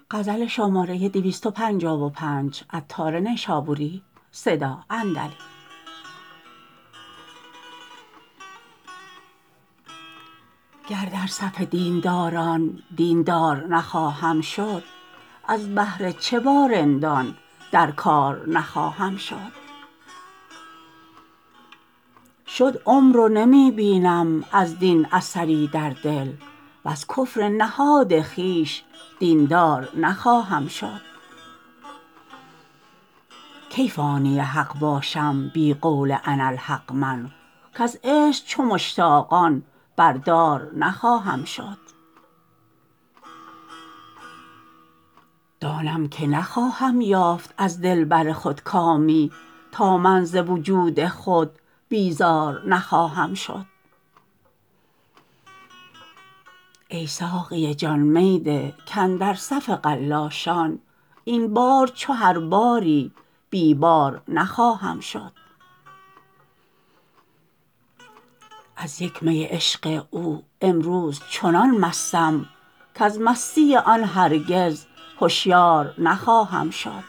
گر در صف دینداران دیندار نخواهم شد از بهر چه با رندان در کار نخواهم شد شد عمر و نمی بینم از دین اثری در دل وز کفر نهاد خویش دیندار نخواهم شد کی فانی حق باشم بی قول اناالحق من کز عشق چو مشتاقان بر دار نخواهم شد دانم که نخواهم یافت از دلبر خود کامی تا من ز وجود خود بیزار نخواهم شد ای ساقی جان می ده کاندر صف قلاشان این بار چو هر باری بی بار نخواهم شد از یک می عشق او امروز چنان مستم کز مستی آن هرگز هشیار نخواهم شد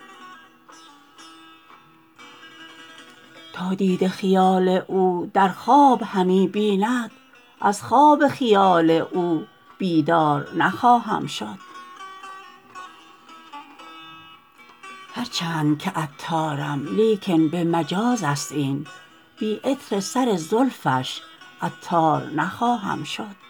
تا دیده خیال او در خواب همی بیند از خواب خیال او بیدار نخواهم شد هر چند که عطارم لیکن به مجاز است این بی عطر سر زلفش عطار نخواهم شد